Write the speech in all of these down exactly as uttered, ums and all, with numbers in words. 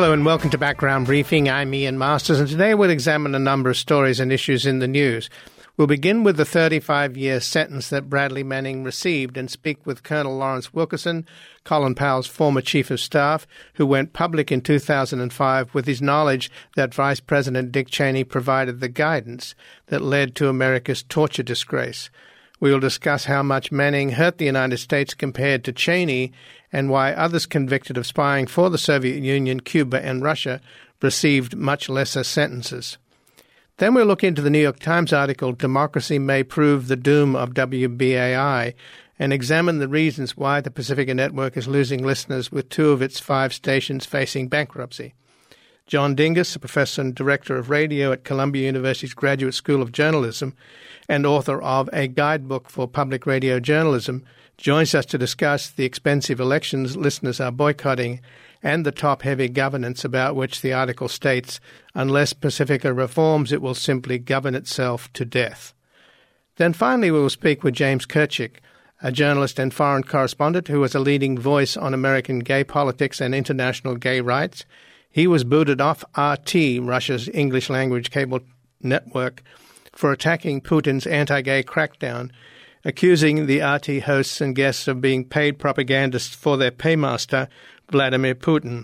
Hello and welcome to Background Briefing. I'm Ian Masters, and today we'll examine a number of stories and issues in the news. We'll begin with the thirty-five-year sentence that Bradley Manning received and speak with Colonel Lawrence Wilkerson, Colin Powell's former Chief of Staff, who went public in two thousand five with his knowledge that Vice President Dick Cheney provided the guidance that led to America's torture disgrace. We will discuss how much Manning hurt the United States compared to Cheney and why others convicted of spying for the Soviet Union, Cuba, and Russia received much lesser sentences. Then we'll look into the New York Times article, Democracy May Prove the Doom of W B A I, and examine the reasons why the Pacifica Network is losing listeners with two of its five stations facing bankruptcy. John Dingus, a professor and director of radio at Columbia University's Graduate School of Journalism and author of A Guidebook for Public Radio Journalism, joins us to discuss the expensive elections listeners are boycotting and the top-heavy governance about which the article states, unless Pacifica reforms, it will simply govern itself to death. Then finally we will speak with James Kirchick, a journalist and foreign correspondent who was a leading voice on American gay politics and international gay rights. He was booted off R T, Russia's English-language cable network, for attacking Putin's anti-gay crackdown, accusing the R T hosts and guests of being paid propagandists for their paymaster, Vladimir Putin.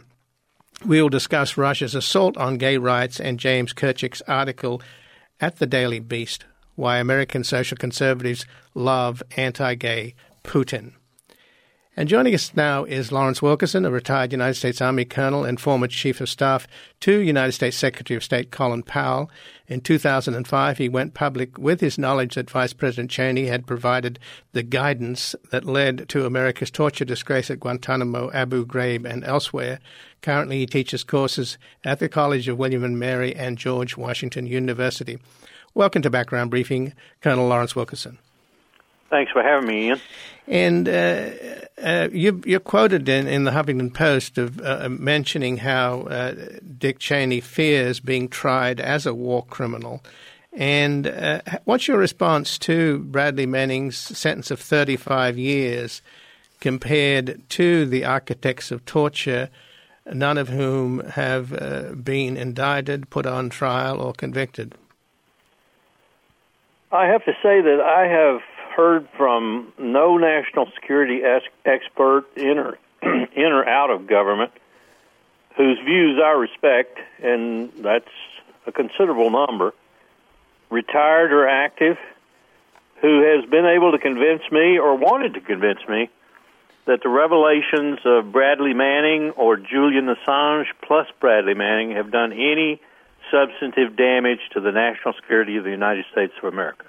We will discuss Russia's assault on gay rights and James Kirchick's article at the Daily Beast, Why American Social Conservatives Love Anti-Gay Putin. And joining us now is Lawrence Wilkerson, a retired United States Army colonel and former Chief of Staff to United States Secretary of State Colin Powell. In two thousand five, he went public with his knowledge that Vice President Cheney had provided the guidance that led to America's torture disgrace at Guantanamo, Abu Ghraib, and elsewhere. Currently, he teaches courses at the College of William and Mary and George Washington University. Welcome to Background Briefing, Colonel Lawrence Wilkerson. Thanks for having me, Ian. And uh, uh, you, you're quoted in, in the Huffington Post of uh, mentioning how uh, Dick Cheney fears being tried as a war criminal. And uh, what's your response to Bradley Manning's sentence of thirty-five years compared to the architects of torture, none of whom have uh, been indicted, put on trial, or convicted? I have to say that I have heard from no national security es- expert in or, in or out of government whose views I respect, and that's a considerable number, retired or active, who has been able to convince me or wanted to convince me that the revelations of Bradley Manning or Julian Assange plus Bradley Manning have done any substantive damage to the national security of the United States of America.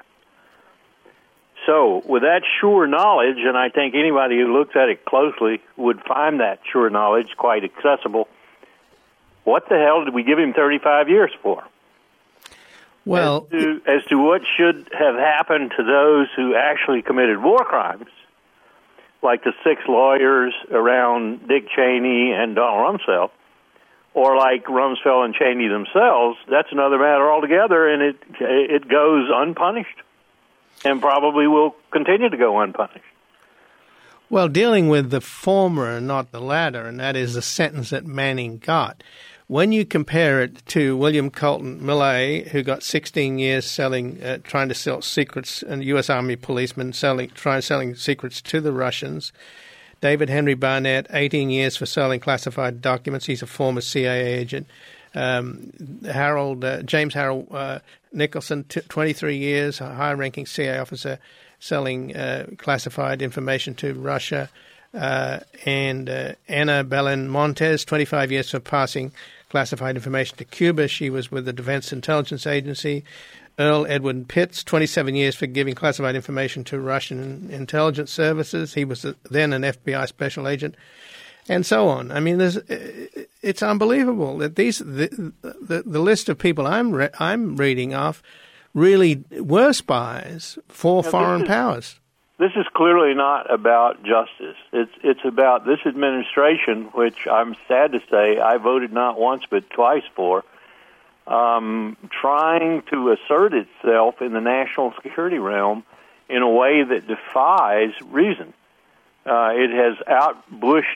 So, with that sure knowledge, and I think anybody who looks at it closely would find that sure knowledge quite accessible, what the hell did we give him thirty-five years for? Well, as to, as to what should have happened to those who actually committed war crimes, like the six lawyers around Dick Cheney and Donald Rumsfeld, or like Rumsfeld and Cheney themselves, that's another matter altogether, and it it goes unpunished. And probably will continue to go unpunished. Well, dealing with the former and not the latter, and that is the sentence that Manning got, when you compare it to William Colton Millay, who got sixteen years selling, uh, trying to sell secrets, and U S Army policeman selling, trying selling secrets to the Russians, David Henry Barnett, eighteen years for selling classified documents. He's a former C I A agent. Um, Harold uh, James Harold uh, Nicholson, t- twenty-three years, a high-ranking C I A officer selling uh, classified information to Russia, uh, and uh, Ana Belén Montes, twenty-five years for passing classified information to Cuba. She was with the Defense Intelligence Agency. Earl Edward Pitts, twenty-seven years for giving classified information to Russian intelligence services. He was then an F B I special agent. And so on. I mean, there's, it's unbelievable that these the, the, the list of people I'm re- I'm reading off really were spies for now, foreign this is, powers. This is clearly not about justice. It's it's about this administration, which I'm sad to say I voted not once but twice for, um, trying to assert itself in the national security realm in a way that defies reason. Uh, it has outbushed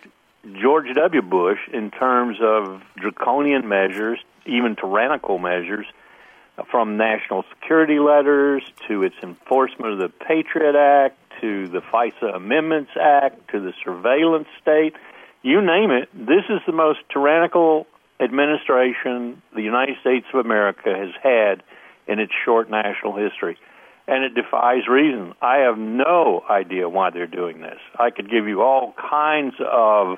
George W. Bush in terms of draconian measures, even tyrannical measures, from national security letters to its enforcement of the Patriot Act to the FISA Amendments Act to the surveillance state. You name it, this is the most tyrannical administration the United States of America has had in its short national history. And it defies reason. I have no idea why they're doing this. I could give you all kinds of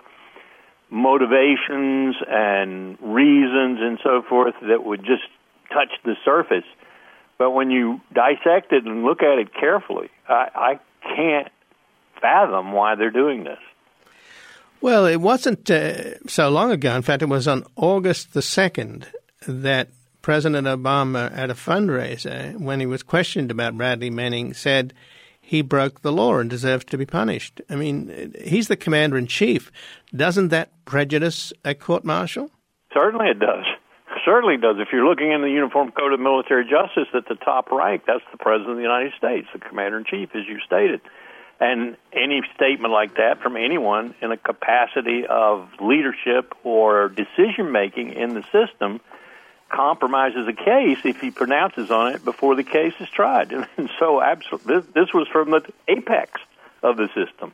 motivations and reasons and so forth that would just touch the surface. But when you dissect it and look at it carefully, I, I can't fathom why they're doing this. Well, it wasn't uh, so long ago. In fact, it was on August the second that President Obama, at a fundraiser, when he was questioned about Bradley Manning, said he broke the law and deserves to be punished. I mean, he's the commander-in-chief. Doesn't that prejudice a court-martial? Certainly it does. Certainly does. If you're looking in the Uniform Code of Military Justice at the top rank, that's the President of the United States, the commander-in-chief, as you stated. And any statement like that from anyone in a capacity of leadership or decision-making in the system compromises a case if he pronounces on it before the case is tried. And so absolutely, this, this was from the apex of the system.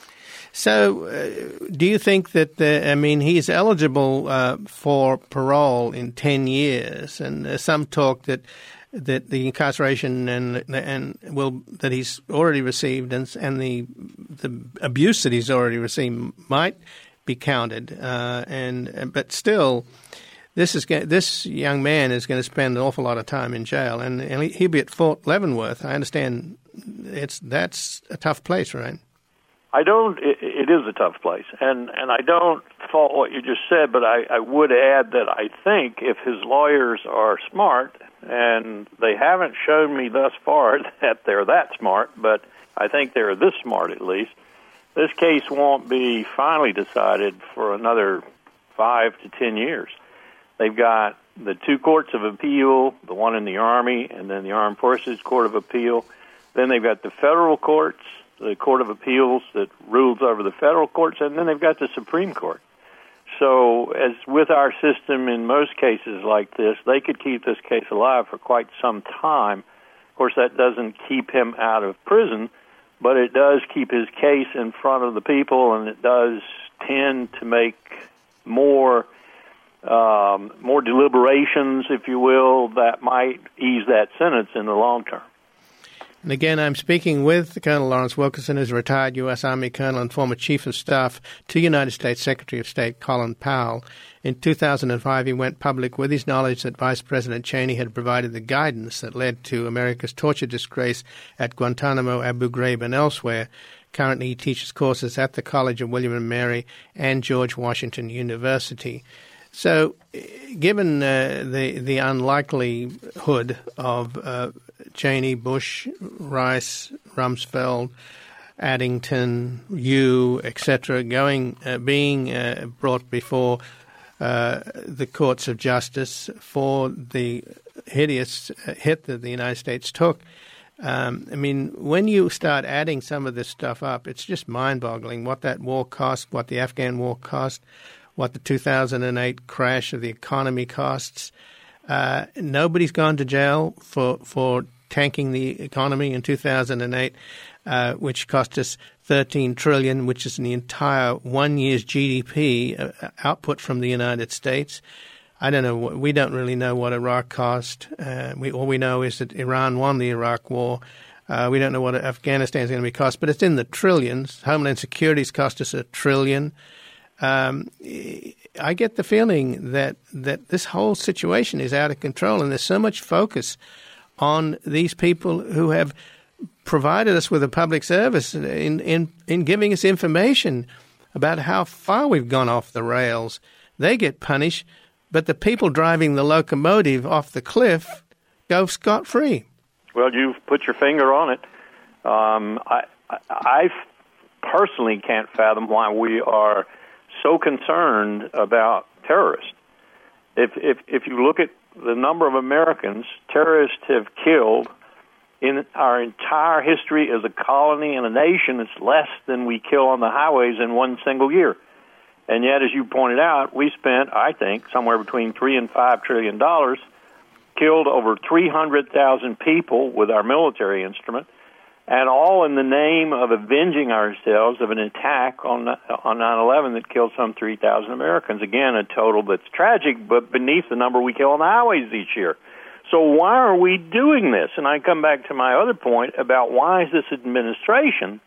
So uh, do you think that, the, I mean, he's eligible uh, for parole in ten years, and there's some talk that that the incarceration and and will that he's already received and and the the abuse that he's already received might be counted, uh, and but still, this is this young man is going to spend an awful lot of time in jail, and, and he'll be at Fort Leavenworth. I understand it's that's a tough place, right? I don't. It, it is a tough place, and and I don't fault what you just said, but I, I would add that I think if his lawyers are smart, and they haven't shown me thus far that they're that smart, but I think they're this smart at least, this case won't be finally decided for another five to ten years. They've got the two courts of appeal, the one in the Army and then the Armed Forces Court of Appeal. Then they've got the federal courts, the Court of Appeals that rules over the federal courts, and then they've got the Supreme Court. So as with our system in most cases like this, they could keep this case alive for quite some time. Of course, that doesn't keep him out of prison, but it does keep his case in front of the people, and it does tend to make more um, more deliberations, if you will, that might ease that sentence in the long term. And again, I'm speaking with Colonel Lawrence Wilkerson, who's a retired U S. Army colonel and former Chief of Staff to United States Secretary of State Colin Powell. In two thousand five, he went public with his knowledge that Vice President Cheney had provided the guidance that led to America's torture disgrace at Guantanamo, Abu Ghraib, and elsewhere. Currently, he teaches courses at the College of William and Mary and George Washington University. So, given uh, the the unlikelihood of uh, Cheney, Bush, Rice, Rumsfeld, Addington, Yu, et cetera, going uh, being uh, brought before uh, the courts of justice for the hideous hit that the United States took. Um, I mean, when you start adding some of this stuff up, it's just mind-boggling what that war cost, what the Afghan war cost, what the two thousand eight crash of the economy costs. Uh, nobody's gone to jail for, for tanking the economy in two thousand eight, uh, which cost us thirteen trillion dollars, which is the entire one year's G D P uh, output from the United States. I don't know. We don't really know what Iraq cost. Uh, we, all we know is that Iran won the Iraq war. Uh, we don't know what Afghanistan is going to be cost, but it's in the trillions. Homeland Security's cost us a trillion. Um, I get the feeling that, that this whole situation is out of control, and there's so much focus on these people who have provided us with a public service in, in, in giving us information about how far we've gone off the rails. They get punished, but the people driving the locomotive off the cliff go scot-free. Well, you've put your finger on it. Um, I, I personally can't fathom why we are so concerned about terrorists. If, if if you look at the number of Americans terrorists have killed in our entire history as a colony and a nation, it's less than we kill on the highways in one single year. And yet, as you pointed out, we spent, I think, somewhere between three and five trillion dollars, killed over three hundred thousand people with our military instrument, and all in the name of avenging ourselves of an attack on on nine eleven that killed some three thousand Americans. Again, a total that's tragic, but beneath the number we kill on the highways each year. So why are we doing this? And I come back to my other point about why is this administration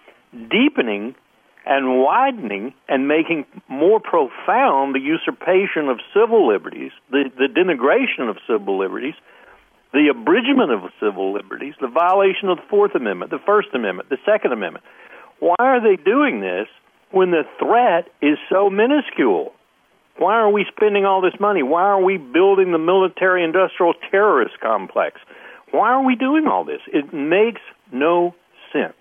deepening and widening and making more profound the usurpation of civil liberties, the, the denigration of civil liberties, the abridgment of civil liberties, the violation of the Fourth Amendment, the First Amendment, the Second Amendment. Why are they doing this when the threat is so minuscule? Why are we spending all this money? Why are we building the military-industrial terrorist complex? Why are we doing all this? It makes no sense.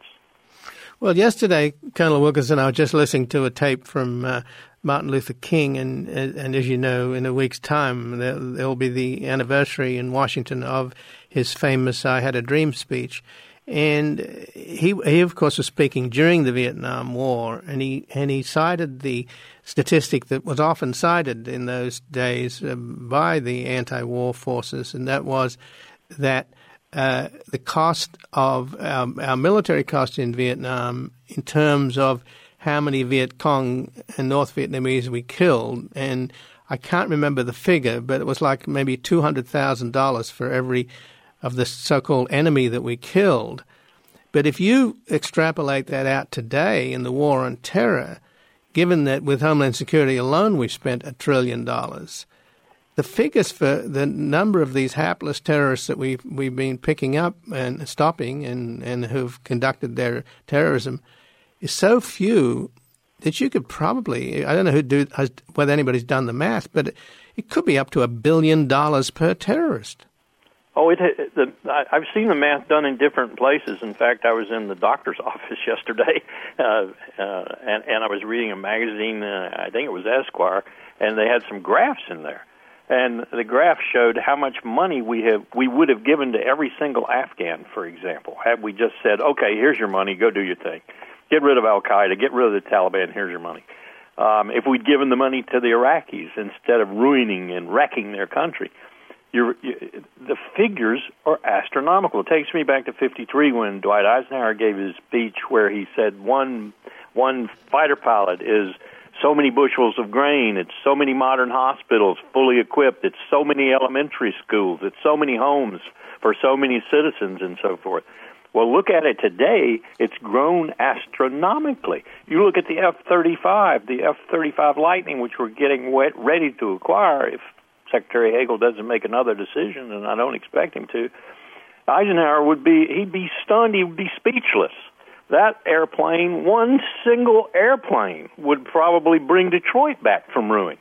Well, yesterday, Colonel Wilkerson, I was just listening to a tape from uh, Martin Luther King, and and as you know, in a week's time, there will be the anniversary in Washington of his famous "I Had a Dream" speech. And he, he of course, was speaking during the Vietnam War, and he and he cited the statistic that was often cited in those days uh, by the anti-war forces, and that was that uh, the cost of our, our military cost in Vietnam in terms of how many Viet Cong and North Vietnamese we killed, and I can't remember the figure, but it was like maybe two hundred thousand dollars for every of the so-called enemy that we killed. But if you extrapolate that out today in the war on terror, given that with Homeland Security alone we've spent a trillion dollars, the figures for the number of these hapless terrorists that we've, we've been picking up and stopping and, and who've conducted their terrorism is so few that you could probably, I don't know who do, whether anybody's done the math, but it, it could be up to a billion dollars per terrorist. Oh, it, the, I've seen the math done in different places. In fact, I was in the doctor's office yesterday, uh, uh, and, and I was reading a magazine, uh, I think it was Esquire, and they had some graphs in there. And the graph showed how much money we have we would have given to every single Afghan, for example, had we just said, okay, here's your money, go do your thing. Get rid of Al-Qaeda, get rid of the Taliban, here's your money. Um, if we'd given the money to the Iraqis instead of ruining and wrecking their country, You're, you, the figures are astronomical. It takes me back to fifty-three when Dwight Eisenhower gave his speech where he said one one fighter pilot is so many bushels of grain, it's so many modern hospitals fully equipped, it's so many elementary schools, it's so many homes for so many citizens and so forth. Well, look at it today, it's grown astronomically. You look at the F thirty-five, the F thirty-five Lightning, which we're getting wet, ready to acquire if Secretary Hagel doesn't make another decision, and I don't expect him to, Eisenhower would be, he'd be stunned, he would be speechless. That airplane, one single airplane, would probably bring Detroit back from ruin.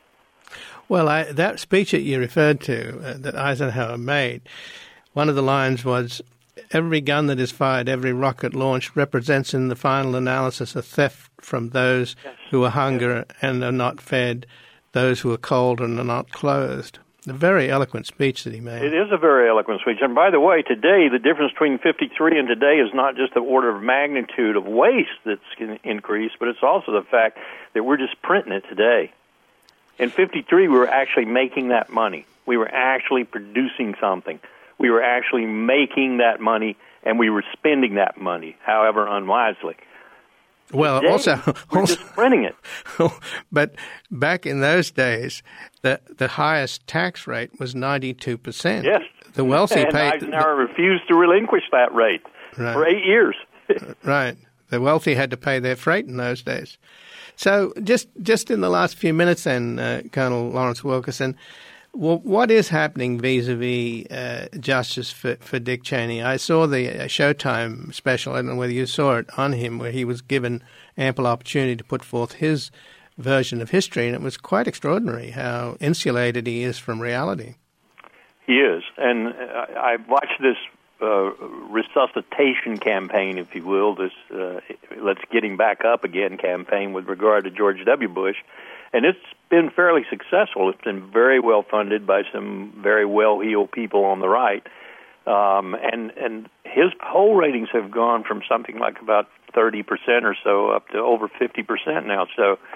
Well, I, that speech that you referred to, uh, that Eisenhower made, one of the lines was, every gun that is fired, every rocket launched represents in the final analysis a theft from those yes. who are hungry yes. and are not fed, those who are cold and are not clothed. A very eloquent speech that he made. It is a very eloquent speech. And by the way, today, the difference between fifty-three and today is not just the order of magnitude of waste that's increased, but it's also the fact that we're just printing it today. In fifty-three, we were actually making that money. We were actually producing something. We were actually making that money, and we were spending that money, however unwisely. Well, Today, also, we're also just printing it. But back in those days, the the highest tax rate was ninety-two percent. Yes. The wealthy and paid. Eisenhower refused to relinquish that rate right. for eight years. Right. The wealthy had to pay their freight in those days. So just just in the last few minutes then, uh, Colonel Lawrence Wilkerson, well, what is happening vis-a-vis uh, justice for, for Dick Cheney? I saw the uh, Showtime special, I don't know whether you saw it, on him, where he was given ample opportunity to put forth his version of history, and it was quite extraordinary how insulated he is from reality. He is, and uh, I watched this uh, resuscitation campaign, if you will, this uh, let's get him back up again campaign with regard to George W. Bush, and it's been fairly successful. It's been very well funded by some very well-heeled people on the right. Um, and, and his poll ratings have gone from something like about thirty percent or so up to over fifty percent now. So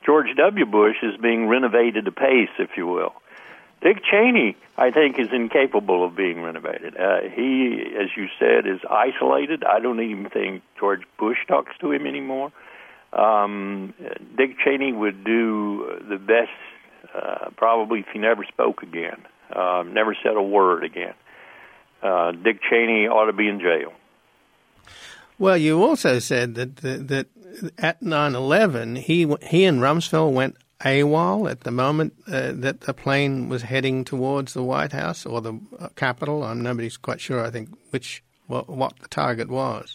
George W. Bush is being renovated apace, if you will. Dick Cheney, I think, is incapable of being renovated. Uh, he, as you said, is isolated. I don't even think George Bush talks to him anymore. Um, Dick Cheney would do the best, uh, probably if he never spoke again, uh, never said a word again. Uh, Dick Cheney ought to be in jail. Well, you also said that that, that at nine eleven, he he and Rumsfeld went AWOL at the moment uh, that the plane was heading towards the White House or the uh, Capitol. I'm nobody's quite sure, I think, which what, what the target was.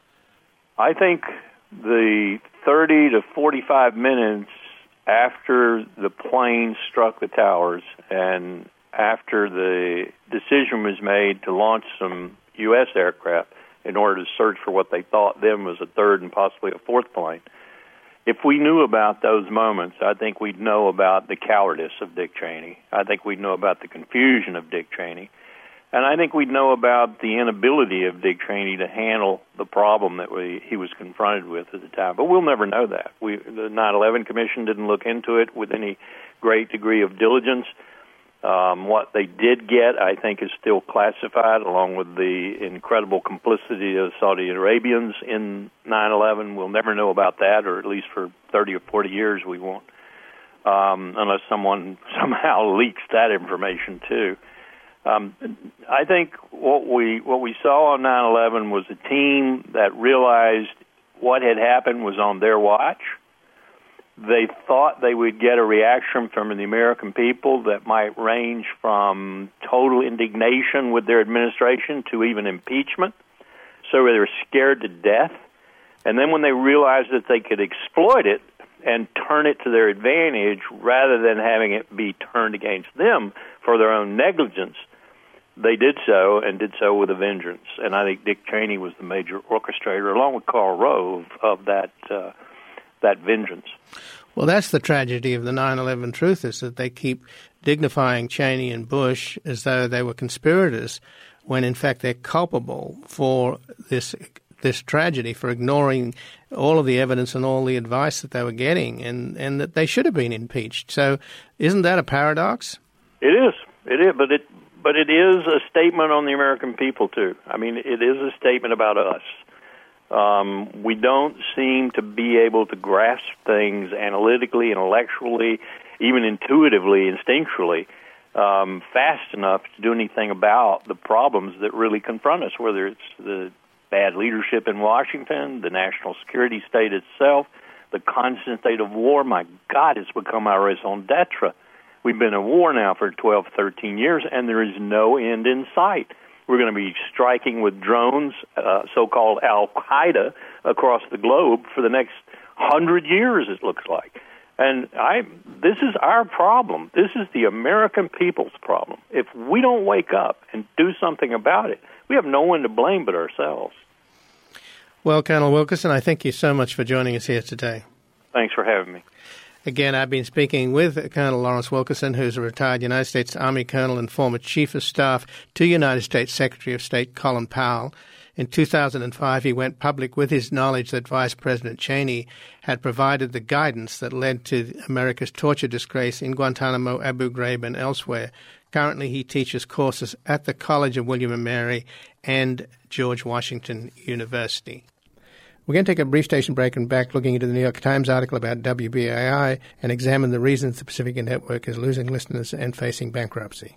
I think the thirty to forty-five minutes after the plane struck the towers and after the decision was made to launch some U S aircraft in order to search for what they thought then was a third and possibly a fourth plane, if we knew about those moments, I think we'd know about the cowardice of Dick Cheney. I think we'd know about the confusion of Dick Cheney. And I think we'd know about the inability of Dick Cheney to handle the problem that we, he was confronted with at the time. But we'll never know that. We, the nine eleven Commission didn't look into it with any great degree of diligence. Um, what they did get, I think, is still classified, along with the incredible complicity of Saudi Arabians in nine eleven. We'll never know about that, or at least for thirty or forty years we won't, um, unless someone somehow leaks that information too. Um, I think what we what we saw on nine eleven was a team that realized what had happened was on their watch. They thought they would get a reaction from the American people that might range from total indignation with their administration to even impeachment. So they were scared to death. And then when they realized that they could exploit it and turn it to their advantage rather than having it be turned against them for their own negligence, they did so, and did so with a vengeance. And I think Dick Cheney was the major orchestrator, along with Karl Rove, of that uh, that vengeance. Well, that's the tragedy of the nine eleven truthers, that they keep dignifying Cheney and Bush as though they were conspirators, when in fact they're culpable for this this tragedy, for ignoring all of the evidence and all the advice that they were getting, and, and that they should have been impeached. So isn't that a paradox? It is. It is, but it but it is a statement on the American people, too. I mean, it is a statement about us. Um, we don't seem to be able to grasp things analytically, intellectually, even intuitively, instinctually, um, fast enough to do anything about the problems that really confront us, whether it's the bad leadership in Washington, the national security state itself, the constant state of war. My God, it's become our raison d'etre. We've been in war now for twelve, thirteen years, and there is no end in sight. We're going to be striking with drones, uh, so-called Al-Qaeda, across the globe for the next hundred years, it looks like. And I, this is our problem. This is the American people's problem. If we don't wake up and do something about it, we have no one to blame but ourselves. Well, Colonel Wilkerson, I thank you so much for joining us here today. Thanks for having me. Again, I've been speaking with Colonel Lawrence Wilkerson, who's a retired United States Army colonel and former Chief of Staff to United States Secretary of State Colin Powell. In two thousand five, he went public with his knowledge that Vice President Cheney had provided the guidance that led to America's torture disgrace in Guantanamo, Abu Ghraib, and elsewhere. Currently, he teaches courses at the College of William and Mary and George Washington University. We're going to take a brief station break and back looking into the New York Times article about W B A I and examine the reasons the Pacifica Network is losing listeners and facing bankruptcy.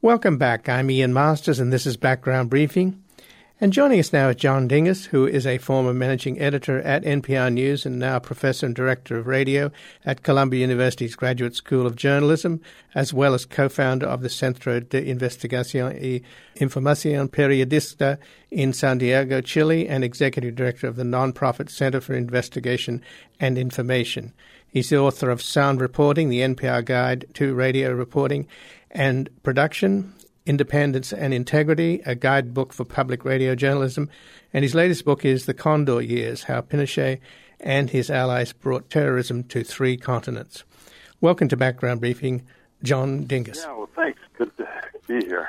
Welcome back. I'm Ian Masters, and this is Background Briefing. And joining us now is John Dinges, who is a former managing editor at N P R News and now professor and director of radio at Columbia University's Graduate School of Journalism, as well as co-founder of the Centro de Investigación y Información Periodística in Santiago, Chile, and executive director of the nonprofit Center for Investigation and Information. He's the author of Sound Reporting, the N P R Guide to Radio Reporting and Production, Independence and Integrity, a guidebook for public radio journalism, and his latest book is The Condor Years, How Pinochet and His Allies Brought Terrorism to Three Continents. Welcome to Background Briefing, John Dinges. Yeah, well, thanks. Good to be here.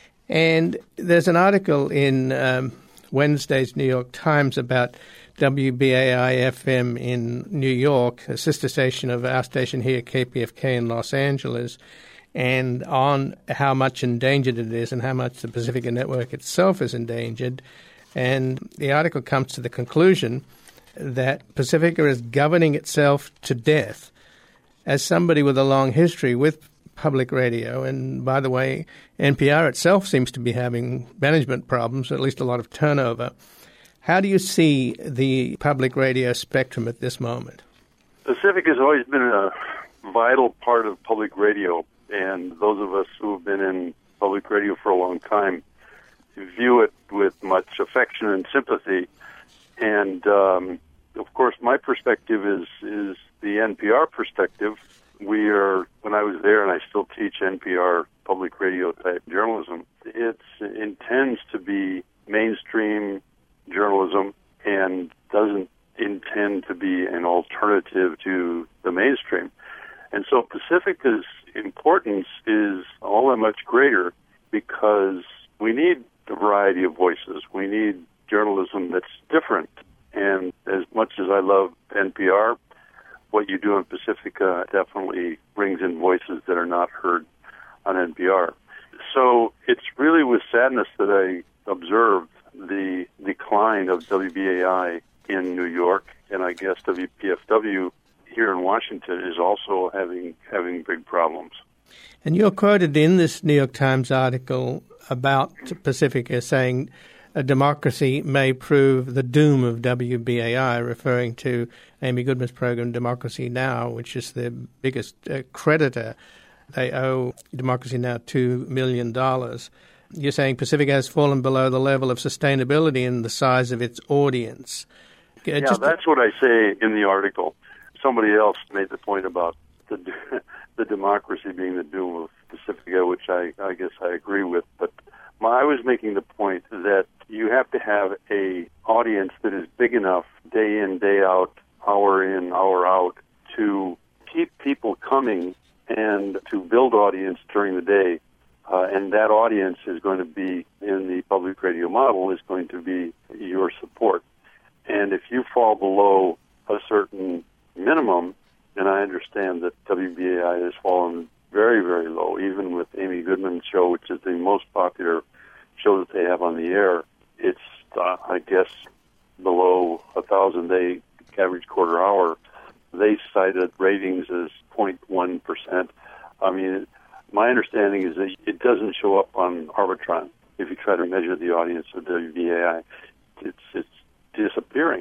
And there's an article in um, Wednesday's New York Times about W B A I F M in New York, a sister station of our station here, K P F K in Los Angeles, and on how much endangered it is and how much the Pacifica Network itself is endangered. And the article comes to the conclusion that Pacifica is governing itself to death. As somebody with a long history with public radio, and by the way, N P R itself seems to be having management problems, or at least a lot of turnover. How do you see the public radio spectrum at this moment? Pacifica has always been a vital part of public radio. And those of us who have been in public radio for a long time view it with much affection and sympathy. And, um, of course, my perspective is, is the N P R perspective. We are, when I was there, and I still teach N P R public radio type journalism, it intends to be mainstream journalism and doesn't intend to be an alternative to the mainstream. And so Pacifica's importance is all that much greater because we need a variety of voices. We need journalism that's different. And as much as I love N P R, what you do in Pacifica definitely brings in voices that are not heard on N P R. So it's really with sadness that I observed the decline of W B A I in New York, and I guess W P F W here in Washington is also having having big problems. And you're quoted in this New York Times article about Pacifica saying a democracy may prove the doom of W B A I, referring to Amy Goodman's program Democracy Now!, which is the biggest uh, creditor. They owe Democracy Now! two million dollars. You're saying Pacifica has fallen below the level of sustainability in the size of its audience. Uh, yeah, just that's what I say in the article. Somebody else made the point about the the democracy being the doom of Pacifica, which I, I guess I agree with. But my, I was making the point that you have to have a audience that is big enough day in, day out, hour in, hour out, to keep people coming and to build audience during the day. Uh, and that audience is going to be, in the public radio model, is going to be your support. And if you fall below a certain minimum, and I understand that W B A I has fallen very, very low, even with Amy Goodman's show, which is the most popular show that they have on the air. It's, uh, I guess, below a thousand-day average quarter hour. They cited ratings as zero point one percent. I mean, my understanding is that it doesn't show up on Arbitron. If you try to measure the audience of W B A I, it's, it's disappearing.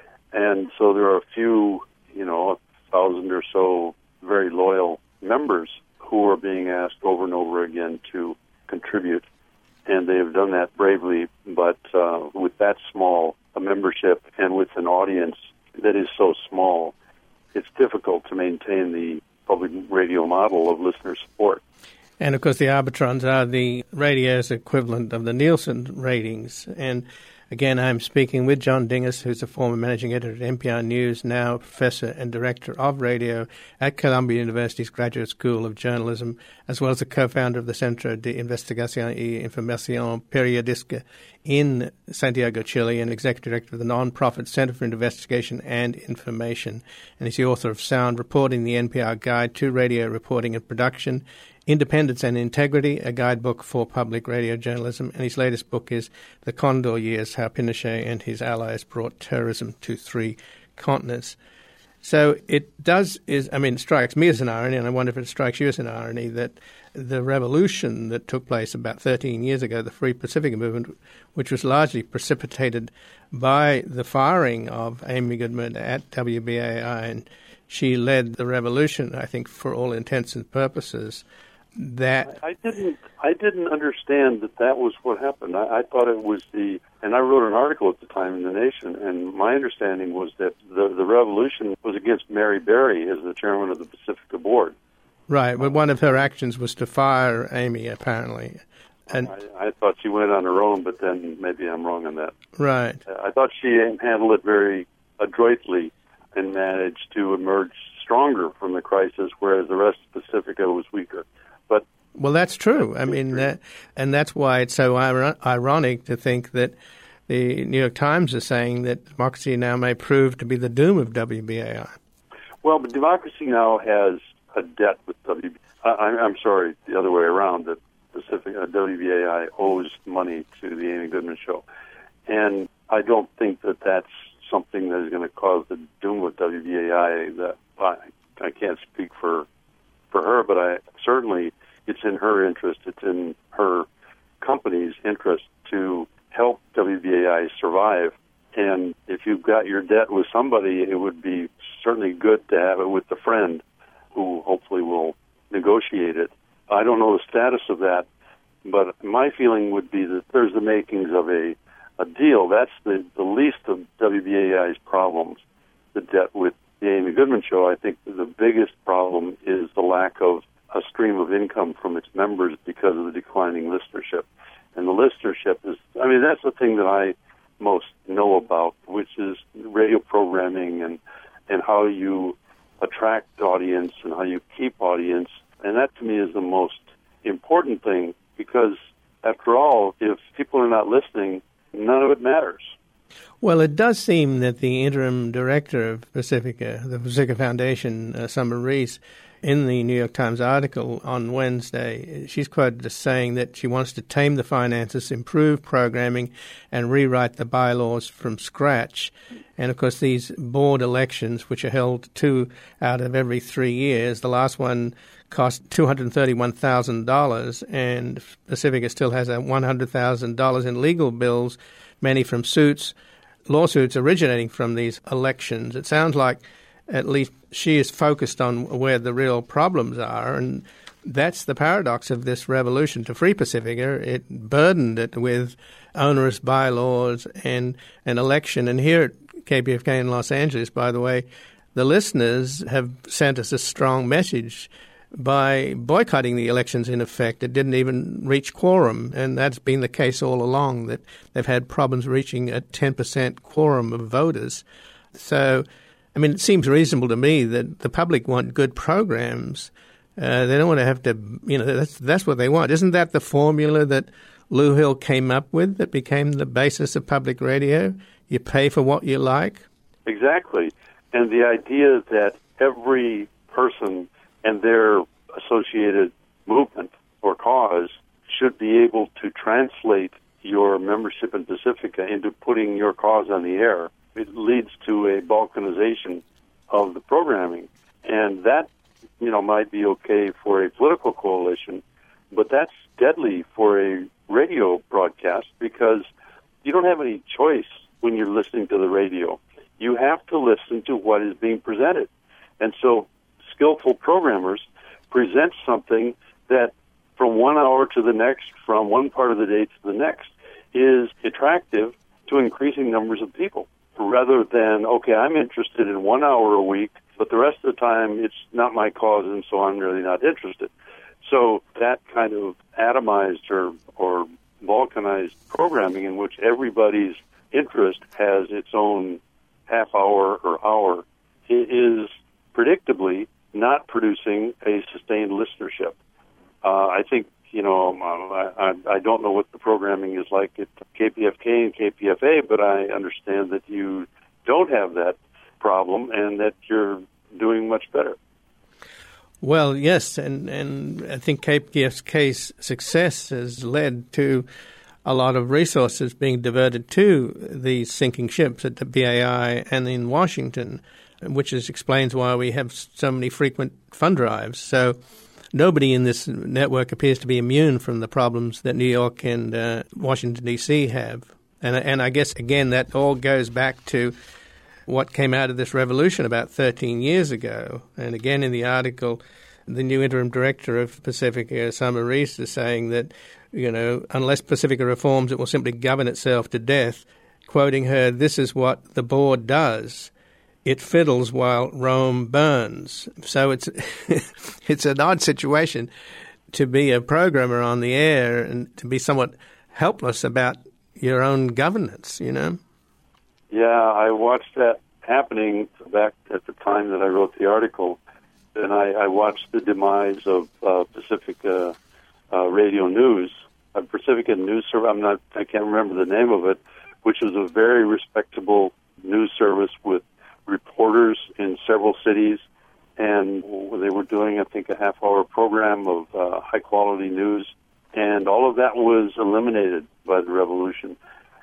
And so there are a few, you know, a thousand or so very loyal members who are being asked over and over again to contribute. And they have done that bravely, but uh, with that small a membership and with an audience that is so small, it's difficult to maintain the public radio model of listener support. And, of course, the Arbitrons are the radio's equivalent of the Nielsen ratings. And, again, I'm speaking with John Dinges, who's a former managing editor at N P R News, now professor and director of radio at Columbia University's Graduate School of Journalism, as well as a co-founder of the Centro de Investigación y Información Periodística in Santiago, Chile, and executive director of the nonprofit Center for Investigation and Information. And he's the author of Sound Reporting, the N P R Guide to Radio Reporting and Production, Independence and Integrity, a guidebook for public radio journalism, and his latest book is The Condor Years, How Pinochet and His Allies Brought Terrorism to Three Continents. So it does is I mean, it strikes me as an irony, and I wonder if it strikes you as an irony, that the revolution that took place about thirteen years ago, the Free Pacifica movement, which was largely precipitated by the firing of Amy Goodman at W B A I, and she led the revolution, I think, for all intents and purposes. That I, I didn't I didn't understand that that was what happened. I, I thought it was the, and I wrote an article at the time in The Nation, and my understanding was that the, the revolution was against Mary Berry as the chairman of the Pacifica board. Right, but one of her actions was to fire Amy, apparently. And I, I thought she went on her own, but then maybe I'm wrong on that. Right. I thought she handled it very adroitly and managed to emerge stronger from the crisis, whereas the rest of Pacifica was weaker. But well, that's true. I mean, that, and that's why it's so ir- ironic to think that the New York Times is saying that Democracy Now! May prove to be the doom of W B A I. Well, but Democracy Now! Has a debt with W B A I. I, I'm sorry, the other way around, that Pacific, uh, W B A I owes money to the Amy Goodman Show. And I don't think that that's something that is going to cause the doom of W B A I. That I, I can't speak for for her, but I certainly it's in her interest, it's in her company's interest to help W B A I survive. And if you've got your debt with somebody, it would be certainly good to have it with a friend who hopefully will negotiate it. I don't know the status of that, but my feeling would be that there's the makings of a, a deal. That's the, the least of W B A I's problems, the debt with the Amy Goodman Show. I think the biggest problem is the lack of a stream of income from its members because of the declining listenership. And the listenership is, I mean, that's the thing that I most know about, which is radio programming and, and how you attract audience and how you keep audience. And that to me is the most important thing, because after all, if people are not listening, none of it matters. Well, it does seem that the interim director of Pacifica, the Pacifica Foundation, uh, Summer Reese, in the New York Times article on Wednesday, she's quoted as saying that she wants to tame the finances, improve programming, and rewrite the bylaws from scratch. And, of course, these board elections, which are held two out of every three years, the last one cost two hundred thirty-one thousand dollars, and Pacifica still has a one hundred thousand dollars in legal bills, many from suits, lawsuits originating from these elections. It sounds like at least she is focused on where the real problems are, and that's the paradox of this revolution to Free Pacifica. It burdened it with onerous bylaws and an election. And here at K P F K in Los Angeles, by the way, the listeners have sent us a strong message by boycotting the elections. In effect, it didn't even reach quorum, and that's been the case all along, that they've had problems reaching a ten percent quorum of voters. So, I mean, it seems reasonable to me that the public want good programs. Uh, they don't want to have to, you know, that's, that's what they want. Isn't that the formula that Lou Hill came up with that became the basis of public radio? You pay for what you like? Exactly. And the idea that every person and their associated movement or cause should be able to translate your membership in Pacifica into putting your cause on the air. It leads to a balkanization of the programming. And that, you know, might be okay for a political coalition, but that's deadly for a radio broadcast, because you don't have any choice when you're listening to the radio. You have to listen to what is being presented. And so skillful programmers present something that from one hour to the next, from one part of the day to the next, is attractive to increasing numbers of people, rather than, okay, I'm interested in one hour a week, but the rest of the time it's not my cause, and so I'm really not interested. So that kind of atomized or, or balkanized programming in which everybody's interest has its own half hour or hour is predictably not producing a sustained listenership. Uh, I think, you know, I, I, I don't know what the programming is like at K P F K and K P F A, but I understand that you don't have that problem and that you're doing much better. Well, yes, and, and I think K P F K's success has led to a lot of resources being diverted to these sinking ships at the B A I and in Washington. which is, explains why we have so many frequent fund drives. So nobody in this network appears to be immune from the problems that New York and uh, Washington, D C have. And, and I guess, again, that all goes back to what came out of this revolution about thirteen years ago. And again, in the article, the new interim director of Pacifica, Summer Reese, is saying that, you know, unless Pacifica reforms, it will simply govern itself to death. Quoting her, "This is what the board does. It fiddles while Rome burns." So it's it's an odd situation to be a programmer on the air and to be somewhat helpless about your own governance, you know? Yeah, I watched that happening back at the time that I wrote the article, and I, I watched the demise of uh, Pacifica uh, Radio News, uh, Pacifica News Service. I'm not, I can't remember the name of it, which was a very respectable news service with reporters in several cities, and they were doing, I think, a half-hour program of uh, high-quality news, and all of that was eliminated by the revolution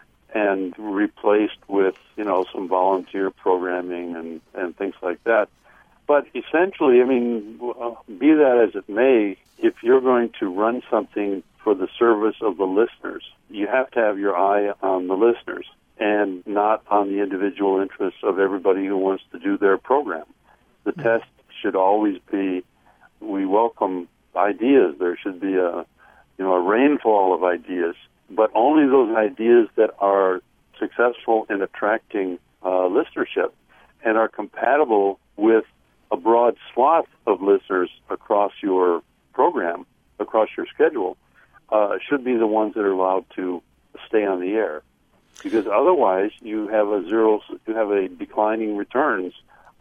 and replaced with, you know, some volunteer programming and, and things like that. But essentially, I mean, be that as it may, if you're going to run something for the service of the listeners, you have to have your eye on the listeners and not on the individual interests of everybody who wants to do their program. The mm-hmm. test should always be, we welcome ideas. There should be a, you know, a rainfall of ideas, but only those ideas that are successful in attracting uh, listenership and are compatible with a broad swath of listeners across your program, across your schedule, uh, should be the ones that are allowed to stay on the air. Because otherwise, you have a zero, you have a declining returns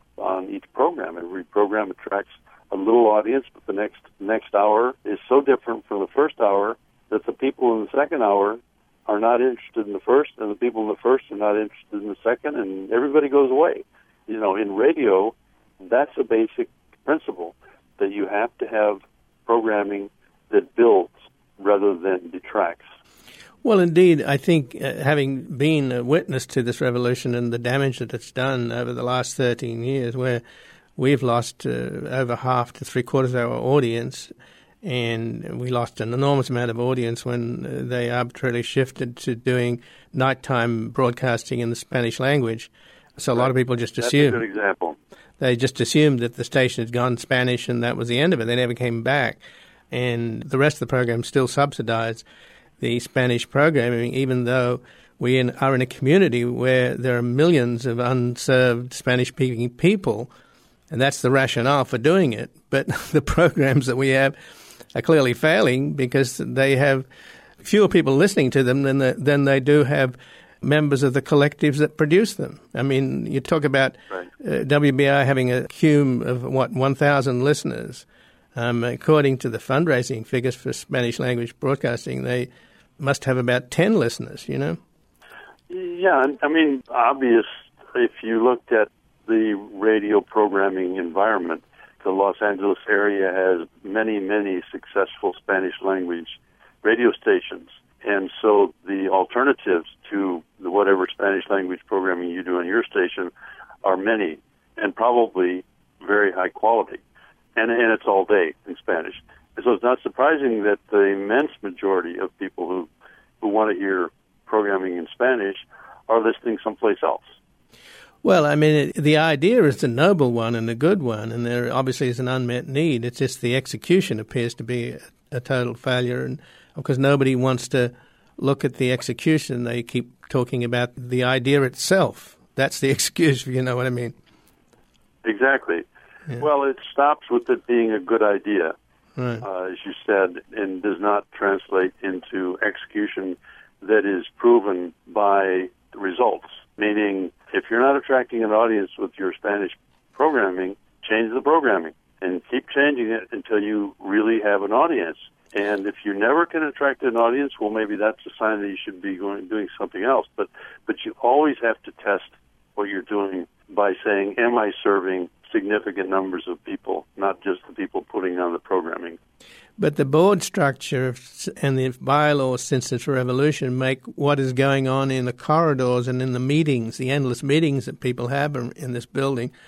on each program. Every program attracts a little audience, but the next next hour is so different from the first hour that the people in the second hour are not interested in the first, and the people in the first are not interested in the second, and everybody goes away. You know, in radio, that's a basic principle, that you have to have programming that builds rather than detracts. Well, indeed, I think uh, having been a witness to this revolution and the damage that it's done over the last thirteen years, where we've lost uh, over half to three-quarters of our audience, and we lost an enormous amount of audience when uh, they arbitrarily shifted to doing nighttime broadcasting in the Spanish language. So a lot of people just assumed. That's a good example. They just assumed that the station had gone Spanish and that was the end of it. They never came back. And the rest of the program still subsidized the Spanish programming, even though we in, are in a community where there are millions of unserved Spanish-speaking people, and that's the rationale for doing it. But the programs that we have are clearly failing because they have fewer people listening to them than the, than they do have members of the collectives that produce them. I mean, you talk about right. uh, W B I having a cume of, what, one thousand listeners. Um, according to the fundraising figures for Spanish-language broadcasting, they must have about ten listeners, you know? Yeah, I mean, obvious, if you looked at the radio programming environment, the Los Angeles area has many, many successful Spanish-language radio stations. And so the alternatives to the whatever Spanish-language programming you do on your station are many and probably very high quality. And, and it's all day in Spanish. And so it's not surprising that the immense majority of people who, who want to hear programming in Spanish are listening someplace else. Well, I mean, it, the idea is a noble one and a good one, and there obviously is an unmet need. It's just the execution appears to be a, a total failure, and because nobody wants to look at the execution. They keep talking about the idea itself. That's the excuse, you know what I mean? Exactly. Yeah. Well, it stops with it being a good idea, right. uh, as you said, and does not translate into execution that is proven by the results. Meaning, if you're not attracting an audience with your Spanish programming, change the programming and keep changing it until you really have an audience. And if you never can attract an audience, well, maybe that's a sign that you should be going doing something else. But but you always have to test what you're doing by saying, am I serving significant numbers of people, not just the people putting on the programming. But the board structure and the bylaws since its revolution make what is going on in the corridors and in the meetings, the endless meetings that people have in this building,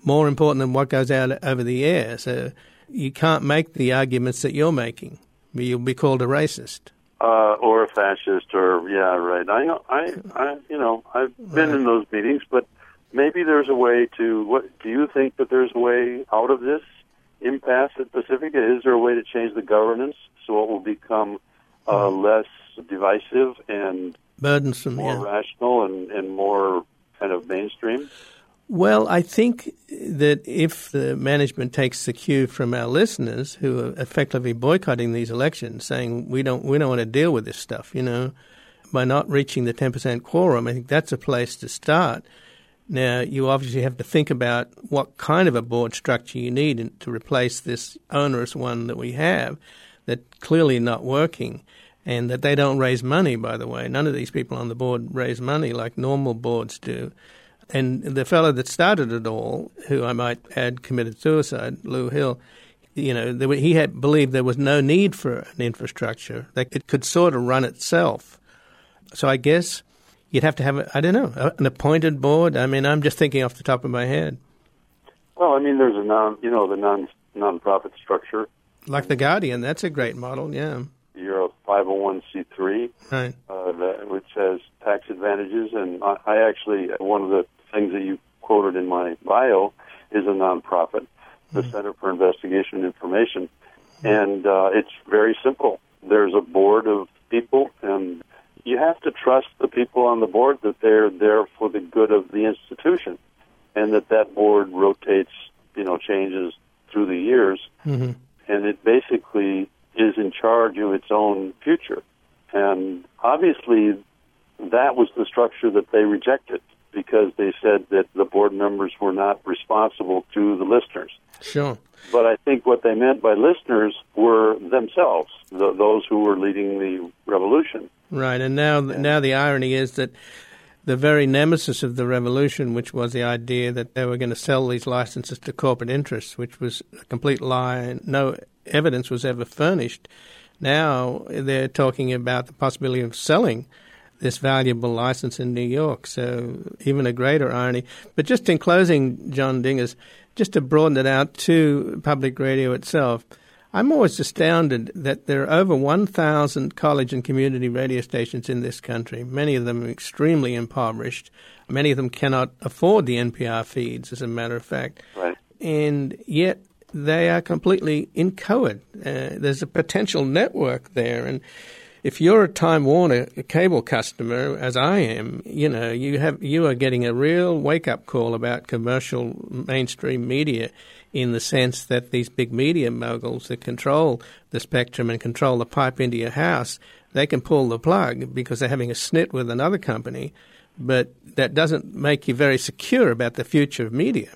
more important than what goes out over the air. So you can't make the arguments that you're making. You'll be called a racist. Uh, or a fascist, or, yeah, right. I know, I, I, you know, I've been right. in those meetings, but maybe there's a way to, what, do you think that there's a way out of this impasse at Pacifica? Is there a way to change the governance so it will become uh, less divisive and burdensome, more yeah. rational and, and more kind of mainstream? Well, I think that if the management takes the cue from our listeners who are effectively boycotting these elections, saying we don't we don't want to deal with this stuff, you know, by not reaching the ten percent quorum, I think that's a place to start. Now, you obviously have to think about what kind of a board structure you need to replace this onerous one that we have that's clearly not working, and that they don't raise money, by the way. None of these people on the board raise money like normal boards do. And the fellow that started it all, who I might add committed suicide, Lou Hill, you know, there, he had believed there was no need for an infrastructure, that it could sort of run itself. So I guess you'd have to have, a, I don't know, an appointed board. I mean, I'm just thinking off the top of my head. Well, I mean, there's a non, you know, the non non-profit structure. Like the Guardian, that's a great model, yeah. You're a five oh one c three, right. uh, that, which has tax advantages. And I, I actually, one of the things that you quoted in my bio is a nonprofit, the mm. Center for Investigation and Information. Mm. And uh, it's very simple. There's a board of people, and you have to trust the people on the board that they're there for the good of the institution, and that that board rotates, you know, changes through the years. Mm-hmm. And it basically is in charge of its own future. And obviously, that was the structure that they rejected, because they said that the board members were not responsible to the listeners. Sure. But I think what they meant by listeners were themselves, the, those who were leading the revolution. Right, and now, and now the irony is that the very nemesis of the revolution, which was the idea that they were going to sell these licenses to corporate interests, which was a complete lie, and no evidence was ever furnished. Now they're talking about the possibility of selling this valuable license in New York, so even a greater irony. But just in closing, John Dinges, just to broaden it out to public radio itself, I'm always astounded that there are over one thousand college and community radio stations in this country, many of them extremely impoverished. Many of them cannot afford the N P R feeds, as a matter of fact. Right. And yet they are completely inchoate. Uh, there's a potential network there, and if you're a Time Warner cable customer, as I am, you know, you have you are getting a real wake-up call about commercial mainstream media, in the sense that these big media moguls that control the spectrum and control the pipe into your house, they can pull the plug because they're having a snit with another company, but that doesn't make you very secure about the future of media.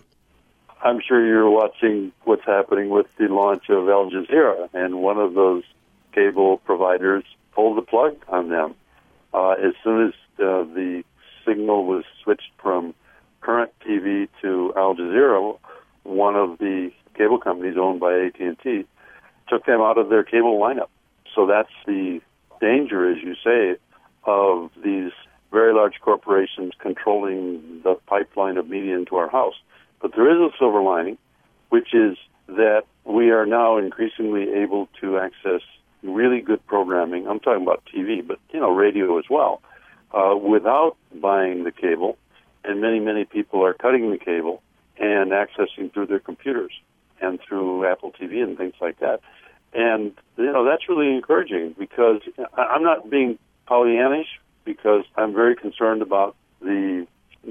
I'm sure you're watching what's happening with the launch of Al Jazeera, and one of those cable providers pulled the plug on them. Uh, as soon as uh, the signal was switched from current T V to Al Jazeera, one of the cable companies owned by A T and T took them out of their cable lineup. So that's the danger, as you say, of these very large corporations controlling the pipeline of media into our house. But there is a silver lining, which is that we are now increasingly able to access really good programming. I'm talking about T V, but, you know, radio as well, uh, without buying the cable. And many, many people are cutting the cable and accessing through their computers and through Apple T V and things like that. And, you know, that's really encouraging, because I'm not being Pollyannish, because I'm very concerned about the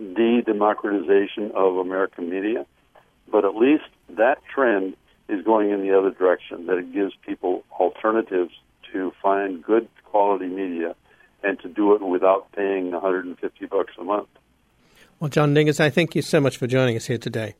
de-democratization of American media. But at least that trend is going in the other direction, that it gives people alternatives to find good quality media and to do it without paying one hundred fifty bucks a month. Well, John Dinges, I thank you so much for joining us here today.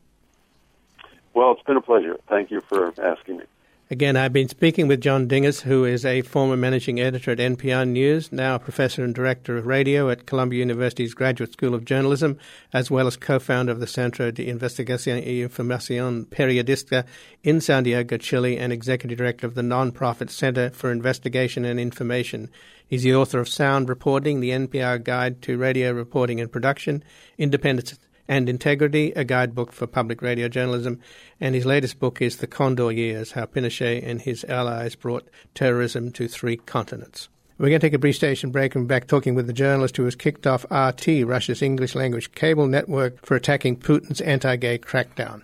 Well, it's been a pleasure. Thank you for asking me. Again, I've been speaking with John Dinges, who is a former managing editor at N P R News, now a professor and director of radio at Columbia University's Graduate School of Journalism, as well as co-founder of the Centro de Investigación y Información Periodística in Santiago, Chile, and executive director of the nonprofit Center for Investigation and Information. He's the author of Sound Reporting, the N P R Guide to Radio Reporting and Production, Independence and Integrity, a guidebook for public radio journalism. And his latest book is The Condor Years, How Pinochet and His Allies Brought Terrorism to Three Continents. We're going to take a brief station break and be back talking with the journalist who has kicked off R T, Russia's English-language cable network, for attacking Putin's anti-gay crackdown.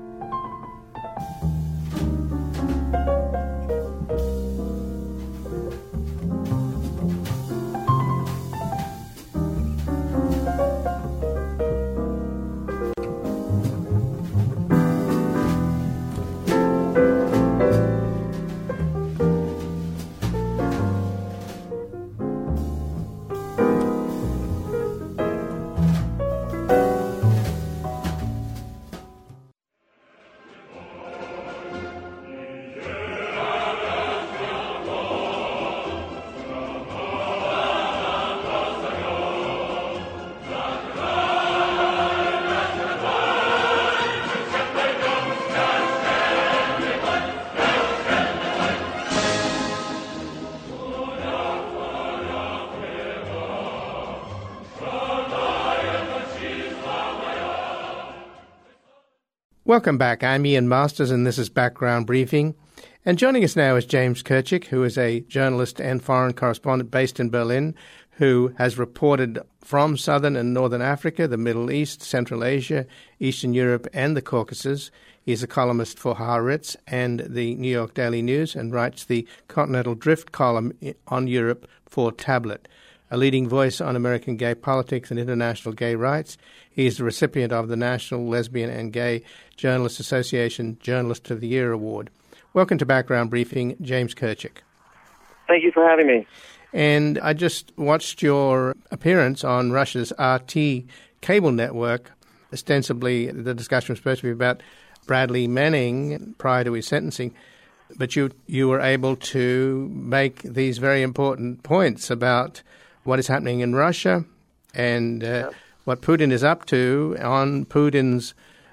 Welcome back. I'm Ian Masters, and this is Background Briefing. And joining us now is James Kirchick, who is a journalist and foreign correspondent based in Berlin, who has reported from southern and northern Africa, the Middle East, Central Asia, Eastern Europe, and the Caucasus. He's a columnist for Haaretz and the New York Daily News, and writes the Continental Drift column on Europe for Tablet. A leading voice on American gay politics and international gay rights, he is the recipient of the National Lesbian and Gay Journalists Association Journalist of the Year Award. Welcome to Background Briefing, James Kirchick. Thank you for having me. And I just watched your appearance on Russia's R T cable network. Ostensibly, the discussion was supposed to be about Bradley Manning prior to his sentencing, but you you were able to make these very important points about what is happening in Russia and uh, yep. what Putin is up to on Putin's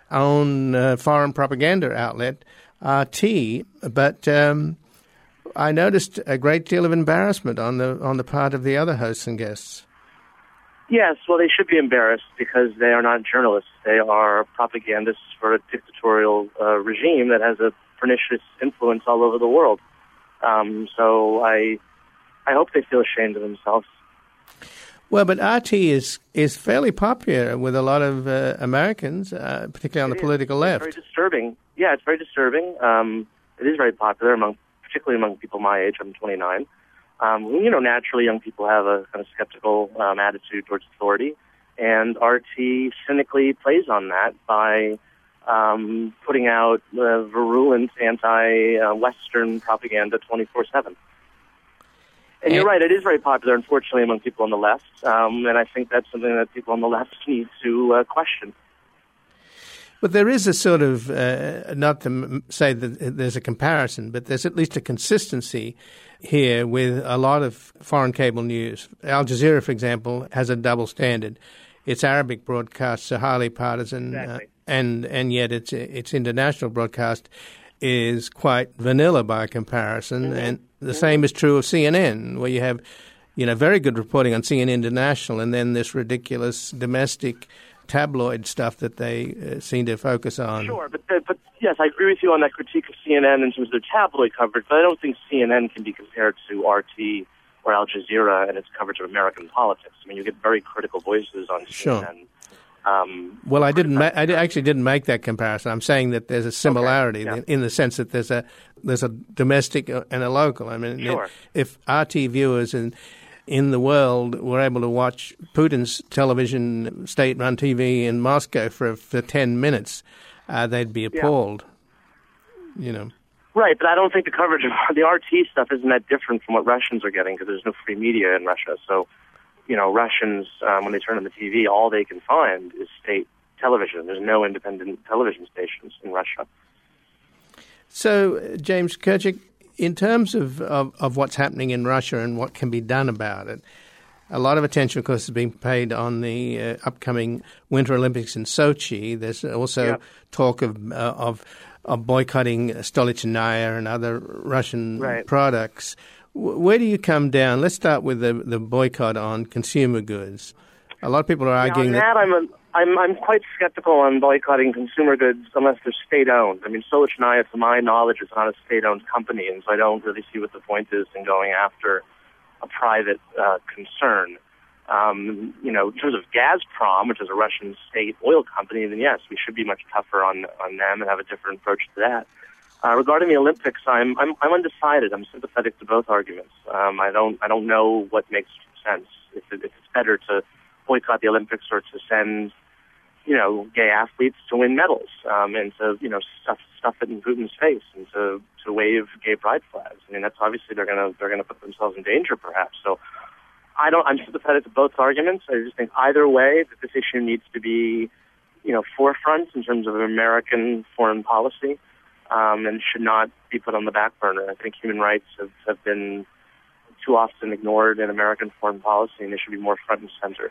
own uh, foreign propaganda outlet, R T. But um, I noticed a great deal of embarrassment on the on the part of the other hosts and guests. Yes, well, they should be embarrassed because they are not journalists. They are propagandists for a dictatorial uh, regime that has a pernicious influence all over the world. Um, so I, I hope they feel ashamed of themselves. Well, but R T is is fairly popular with a lot of uh, Americans, uh, particularly on it the is. political left. It's very disturbing. Yeah, it's very disturbing. Um, it is very popular among, particularly among people my age. I'm twenty-nine. Um, you know, naturally, young people have a kind of skeptical um, attitude towards authority, and R T cynically plays on that by um, putting out uh, virulent anti-Western propaganda twenty-four seven. And you're right, it is very popular, unfortunately, among people on the left, um, and I think that's something that people on the left need to uh, question. But there is a sort of, uh, not to say that there's a comparison, but there's at least a consistency here with a lot of foreign cable news. Al Jazeera, for example, has a double standard. Its Arabic broadcasts are highly partisan, exactly. uh, and, and yet its, its international broadcast is quite vanilla by comparison, mm-hmm. and the mm-hmm. same is true of C N N, where you have, you know, very good reporting on C N N International, and then this ridiculous domestic tabloid stuff that they uh, seem to focus on. Sure, but uh, but yes, I agree with you on that critique of C N N in terms of their tabloid coverage, but I don't think C N N can be compared to R T or Al Jazeera and its coverage of American politics. I mean, you get very critical voices on sure. C N N. Um, well, I didn't. Ma- I actually didn't make that comparison. I'm saying that there's a similarity okay, yeah. in the sense that there's a there's a domestic and a local. I mean, sure. if R T viewers in in the world were able to watch Putin's television, state-run T V in Moscow for for ten minutes, uh, they'd be appalled. Yeah. You know. Right, but I don't think the coverage of the R T stuff isn't that different from what Russians are getting because there's no free media in Russia. So. You know, Russians, um, when they turn on the T V, all they can find is state television. There's no independent television stations in Russia. So, uh, James Kirchick, in terms of, of, of what's happening in Russia and what can be done about it, a lot of attention, of course, is being paid on the uh, upcoming Winter Olympics in Sochi. There's also yep. talk of, uh, of of boycotting Stolichnaya and other Russian right. products. Where do you come down? Let's start with the, the boycott on consumer goods. A lot of people are arguing now, on that... that I'm a, I'm I'm quite skeptical on boycotting consumer goods unless they're state-owned. I mean, Solichnaya, to my knowledge, is not a state-owned company, and so I don't really see what the point is in going after a private uh, concern. Um, you know, in terms of Gazprom, which is a Russian state oil company, then yes, we should be much tougher on on them and have a different approach to that. Uh, regarding the Olympics, I'm I'm I'm undecided. I'm sympathetic to both arguments. Um, I don't I don't know what makes sense. If, it, if it's better to boycott the Olympics or to send, you know, gay athletes to win medals, um, and to, you know, stuff stuff it in Putin's face and to, to wave gay pride flags. I mean, that's obviously they're gonna they're gonna put themselves in danger, perhaps. So, I don't. I'm sympathetic to both arguments. I just think either way that this issue needs to be, you know, forefront in terms of American foreign policy, um, and should not be put on the back burner. I think human rights have, have been too often ignored in American foreign policy, and they should be more front and center.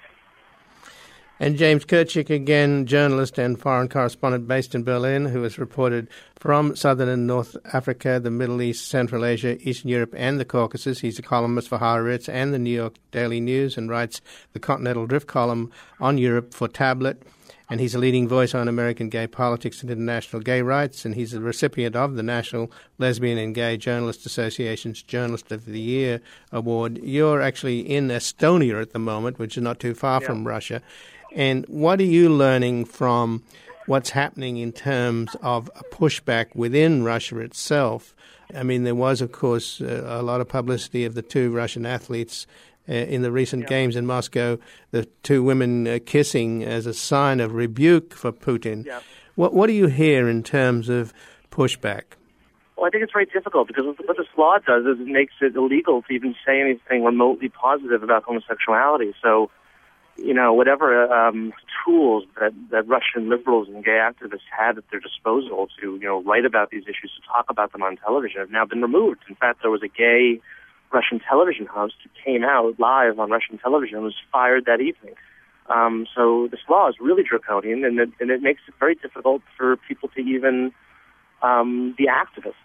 And James Kirchick, again, journalist and foreign correspondent based in Berlin, who has reported from Southern and North Africa, the Middle East, Central Asia, Eastern Europe, and the Caucasus. He's a columnist for Haaretz and the New York Daily News and writes the Continental Drift column on Europe for Tablet. And he's a leading voice on American gay politics and international gay rights, and he's a recipient of the National Lesbian and Gay Journalists Association's Journalist of the Year Award. You're actually in Estonia at the moment, which is not too far yeah. from Russia. And what are you learning from what's happening in terms of a pushback within Russia itself? I mean, there was, of course, uh, a lot of publicity of the two Russian athletes uh, in the recent yeah. games in Moscow, the two women uh, kissing as a sign of rebuke for Putin. Yeah. What, what do you hear in terms of pushback? Well, I think it's very difficult because what this law does is it makes it illegal to even say anything remotely positive about homosexuality. So, you know, whatever um, tools that, that Russian liberals and gay activists had at their disposal to, you know, write about these issues, to talk about them on television, have now been removed. In fact, there was a gay Russian television host who came out live on Russian television and was fired that evening. Um, so this law is really draconian, and it, and it makes it very difficult for people to even um, be activists.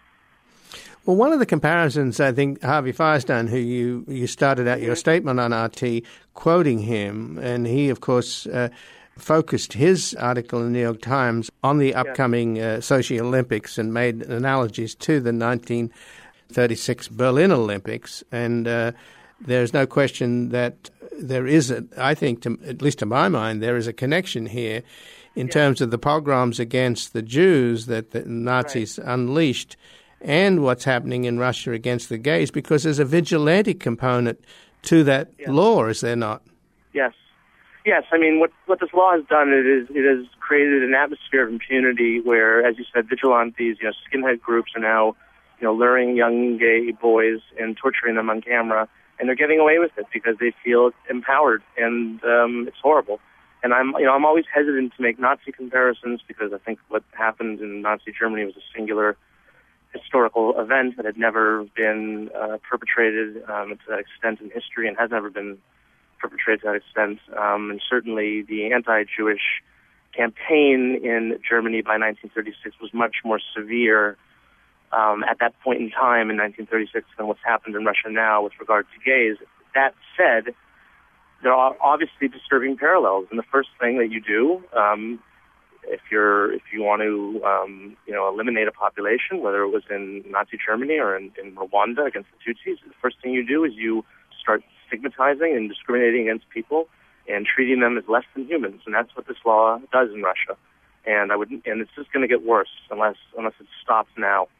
Well, one of the comparisons, I think, Harvey Firestein, who you, you started out your statement on R T, quoting him, and he, of course, uh, focused his article in the New York Times on the upcoming uh, Sochi Olympics and made analogies to the nineteen thirty-six Berlin Olympics. And uh, there's no question that there is, a, I think, to, at least to my mind, there is a connection here in yeah. terms of the pogroms against the Jews that the Nazis right. unleashed, and what's happening in Russia against the gays, because there's a vigilante component to that yes. law, is there not? Yes. Yes, I mean, what what this law has done, it is it has created an atmosphere of impunity where, as you said, vigilantes, you know, skinhead groups are now, you know, luring young gay boys and torturing them on camera, and they're getting away with it because they feel empowered, and um, it's horrible. And I'm, you know, I'm always hesitant to make Nazi comparisons because I think what happened in Nazi Germany was a singular historical event that had never been uh, perpetrated um, to that extent in history and has never been perpetrated to that extent. Um, and certainly the anti-Jewish campaign in Germany by nineteen thirty-six was much more severe um, at that point in time in nineteen thirty-six than what's happened in Russia now with regard to gays. That said, there are obviously disturbing parallels. And the first thing that you do um, If you're, if you want to, um, you know, eliminate a population, whether it was in Nazi Germany or in, in Rwanda against the Tutsis, the first thing you do is you start stigmatizing and discriminating against people and treating them as less than humans, and that's what this law does in Russia. And I would, and it's just going to get worse unless unless it stops now.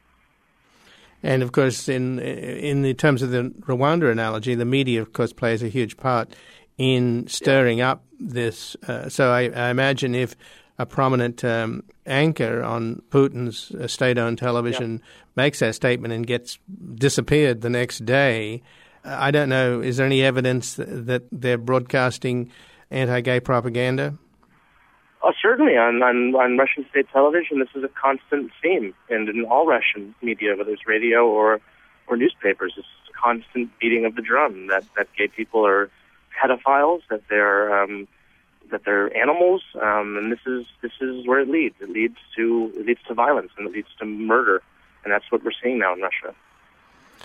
And of course, in in the terms of the Rwanda analogy, the media, of course, plays a huge part in stirring yeah. up this. Uh, so I, I imagine if a prominent um, anchor on Putin's uh, state-owned television yeah. makes that statement and gets disappeared the next day, I don't know, is there any evidence that they're broadcasting anti-gay propaganda? Oh, certainly. On, on, on Russian state television, this is a constant theme. And in all Russian media, whether it's radio or, or newspapers, it's a constant beating of the drum that, that gay people are pedophiles, that they're... Um, that they're animals, um, and this is this is where it leads. It leads to it leads to violence and it leads to murder, and that's what we're seeing now in Russia.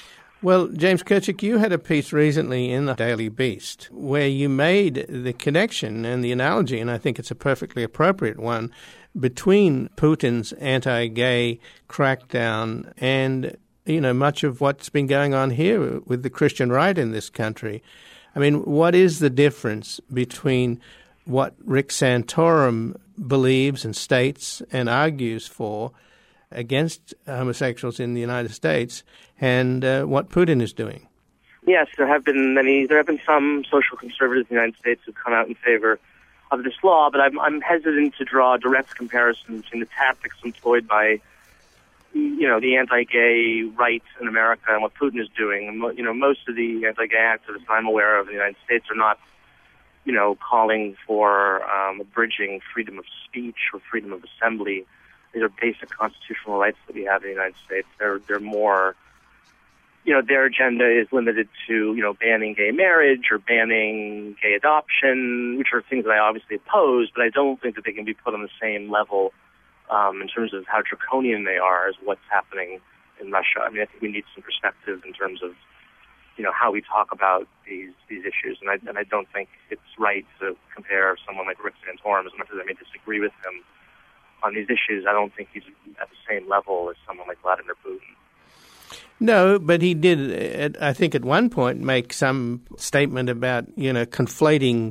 Well, James Kirchick, you had a piece recently in the Daily Beast where you made the connection and the analogy, and I think it's a perfectly appropriate one, between Putin's anti-gay crackdown and, you know, much of what's been going on here with the Christian right in this country. I mean, what is the difference between what Rick Santorum believes and states and argues for against homosexuals in the United States and uh, what Putin is doing? Yes, there have been many. There have been some social conservatives in the United States who've come out in favor of this law, but I'm, I'm hesitant to draw a direct comparison between the tactics employed by, you know, the anti-gay right in America and what Putin is doing. And, you know, most of the anti-gay activists I'm aware of in the United States are not, you know, calling for um, abridging freedom of speech or freedom of assembly. These are basic constitutional rights that we have in the United States. They're they're more, you know, their agenda is limited to, you know, banning gay marriage or banning gay adoption, which are things that I obviously oppose, but I don't think that they can be put on the same level um, in terms of how draconian they are as what's happening in Russia. I mean, I think we need some perspective in terms of, you know, how we talk about these these issues, and I and I don't think it's right to compare someone like Rick Santorum, as much as I may disagree with him on these issues. I don't think he's at the same level as someone like Vladimir Putin. No, but he did, I think, at one point make some statement about, you know, conflating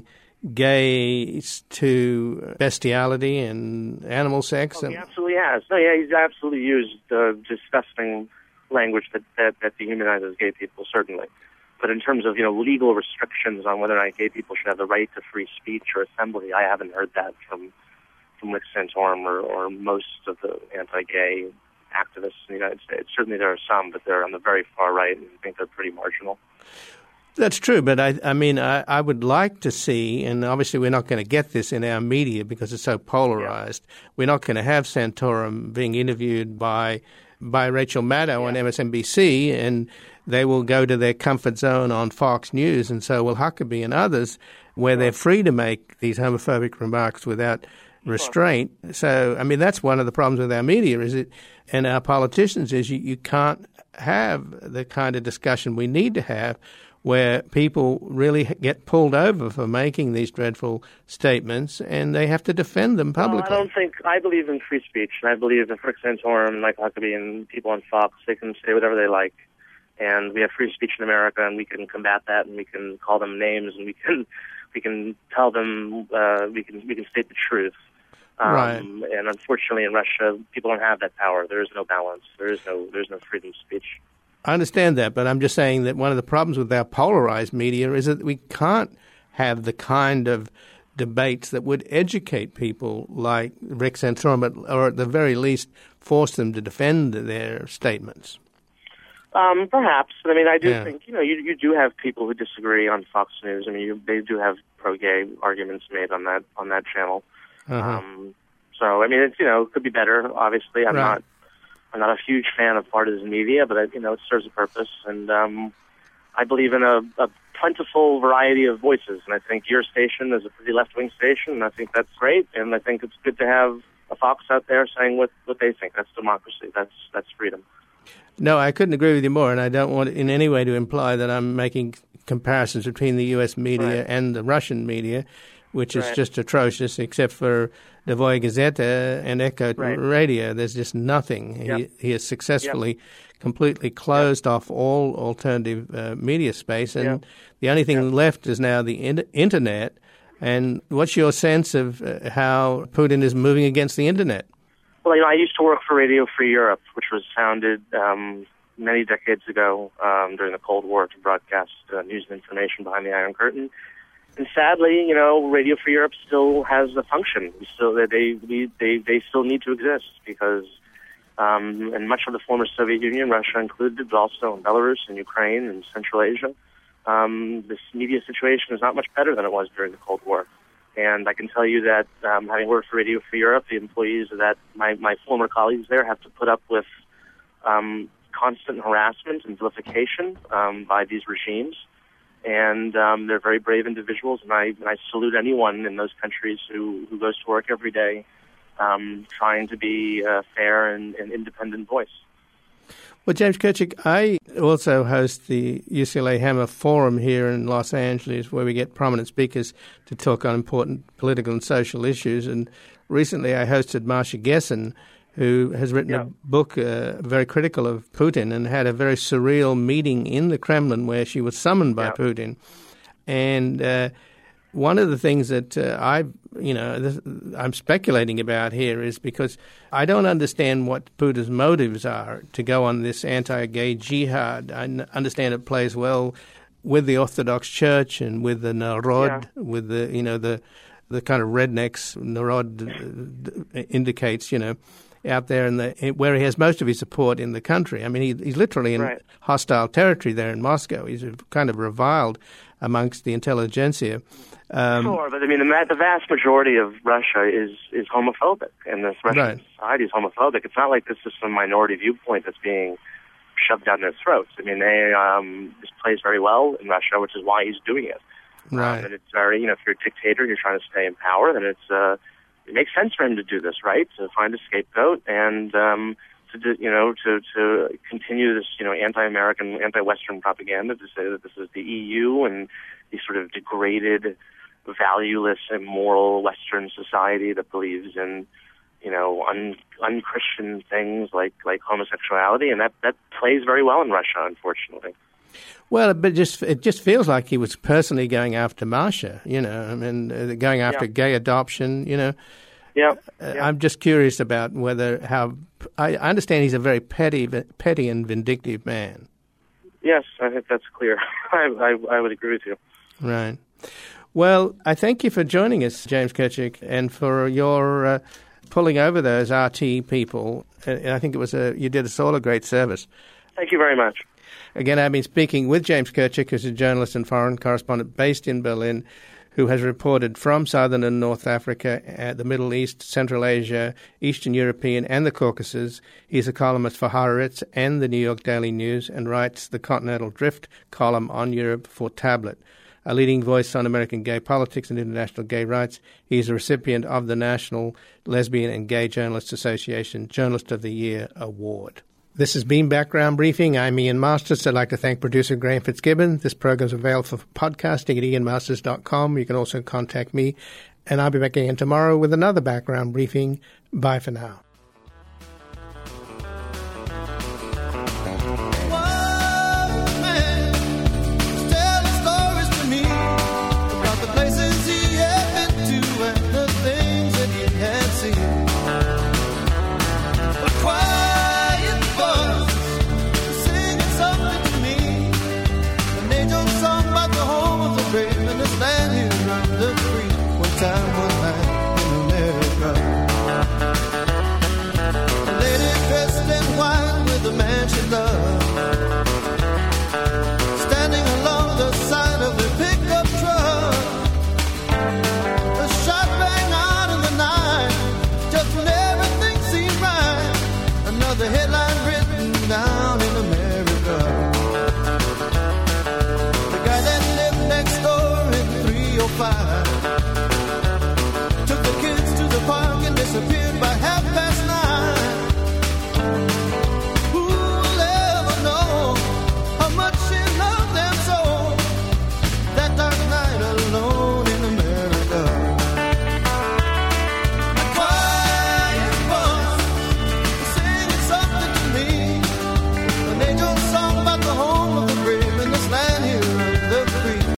gays to bestiality and animal sex. Oh, he absolutely has. No, yeah, he's absolutely used uh, disgusting language that, that, that dehumanizes gay people, certainly. But in terms of, you know, legal restrictions on whether or not gay people should have the right to free speech or assembly, I haven't heard that from from Rick Santorum or, or most of the anti-gay activists in the United States. Certainly there are some, but they're on the very far right, and I think they're pretty marginal. That's true, but I, I mean, I, I would like to see, and obviously we're not going to get this in our media because it's so polarized. Yeah. We're not going to have Santorum being interviewed by by Rachel Maddow yeah. on M S N B C, and they will go to their comfort zone on Fox News, and so will Huckabee and others, where they're free to make these homophobic remarks without restraint. So, I mean, that's one of the problems with our media, is it, and our politicians, is you, you can't have the kind of discussion we need to have where people really get pulled over for making these dreadful statements and they have to defend them publicly. Well, I don't think, I believe in free speech, and I believe that Rick Santorum and Mike Huckabee and people on Fox, they can say whatever they like. And we have free speech in America, and we can combat that, and we can call them names, and we can we can tell them, uh, we can we can state the truth. Um, right. And unfortunately, in Russia, people don't have that power. There is no balance. There is no there's no freedom of speech. I understand that, but I'm just saying that one of the problems with our polarized media is that we can't have the kind of debates that would educate people like Rick Santorum, or at the very least force them to defend their statements. Um, perhaps. I mean, I do yeah. think, you know, you you do have people who disagree on Fox News. I mean, you, they do have pro-gay arguments made on that on that channel. Uh-huh. Um, so, I mean, it's, you know, it could be better, obviously. I'm right. not I'm not a huge fan of partisan media, but, I, you know, it serves a purpose. And um, I believe in a, a plentiful variety of voices. And I think your station is a pretty left-wing station, and I think that's great. And I think it's good to have a Fox out there saying what, what they think. That's democracy. That's that's freedom. No, I couldn't agree with you more, and I don't want in any way to imply that I'm making comparisons between the U S media right. and the Russian media, which is right. just atrocious, except for Novoye Gazeta and Echo right. Radio. There's just nothing. Yep. He, he has successfully yep. completely closed yep. off all alternative uh, media space, and yep. the only thing yep. left is now the in- Internet. And what's your sense of uh, how Putin is moving against the Internet? Well, you know, I used to work for Radio Free Europe, which was founded um, many decades ago um, during the Cold War to broadcast uh, news and information behind the Iron Curtain. And sadly, you know, Radio Free Europe still has a function. We still, they, we, they, they still need to exist because um, in much of the former Soviet Union, Russia included, but also in Belarus and Ukraine and Central Asia, um, this media situation is not much better than it was during the Cold War. And I can tell you that um, having worked for Radio Free Europe, the employees of that, my, my former colleagues there, have to put up with um, constant harassment and vilification um, by these regimes. And um, they're very brave individuals, and I, and I salute anyone in those countries who, who goes to work every day um, trying to be a fair and, and independent voice. Well, James Kirchick, I also host the U C L A Hammer Forum here in Los Angeles, where we get prominent speakers to talk on important political and social issues. And recently I hosted Marcia Gessen, who has written yeah. a book uh, very critical of Putin and had a very surreal meeting in the Kremlin where she was summoned by yeah. Putin. And uh, one of the things that uh, I, you know, this, I'm speculating about here is because I don't understand what Putin's motives are to go on this anti-gay jihad. I n- understand it plays well with the Orthodox Church and with the Narod, yeah. with the, you know, the the kind of rednecks Narod indicates, you know, out there in the where he has most of his support in the country. I mean, he, he's literally in right. hostile territory there in Moscow. He's kind of reviled amongst the intelligentsia. Um, sure, but I mean, the, the vast majority of Russia is, is homophobic, and this Russian right. society is homophobic. It's not like this is some minority viewpoint that's being shoved down their throats. I mean, they um, this plays very well in Russia, which is why he's doing it. Right. Um, and it's very, you know, if you're a dictator, you're trying to stay in power, then it's uh, it makes sense for him to do this, right? To find a scapegoat and um, to do, you know to to continue this, you know, anti-American, anti-Western propaganda to say that this is the E U and the sort of degraded, valueless, immoral Western society that believes in, you know, un, un-Christian things like, like homosexuality, and that, that plays very well in Russia, unfortunately. Well, but just it just feels like he was personally going after Marcia, you know, I mean, uh, going after yeah. gay adoption, you know. Yeah. Uh, yeah. I'm just curious about whether how I understand he's a very petty, petty and vindictive man. Yes, I think that's clear. I, I I would agree with you. Right. Well, I thank you for joining us, James Kirchick, and for your uh, pulling over those R T people. And I think it was a you did us all a great service. Thank you very much. Again, I've been speaking with James Kirchick, who's a journalist and foreign correspondent based in Berlin, who has reported from Southern and North Africa, uh, the Middle East, Central Asia, Eastern European, and the Caucasus. He's a columnist for Haaretz and the New York Daily News and writes the Continental Drift column on Europe for Tablet. A leading voice on American gay politics and international gay rights, he's a recipient of the National Lesbian and Gay Journalists Association Journalist of the Year Award. This has been Background Briefing. I'm Ian Masters. I'd like to thank producer Graham Fitzgibbon. This program is available for podcasting at ian masters dot com. You can also contact me, and I'll be back again tomorrow with another Background Briefing. Bye for now.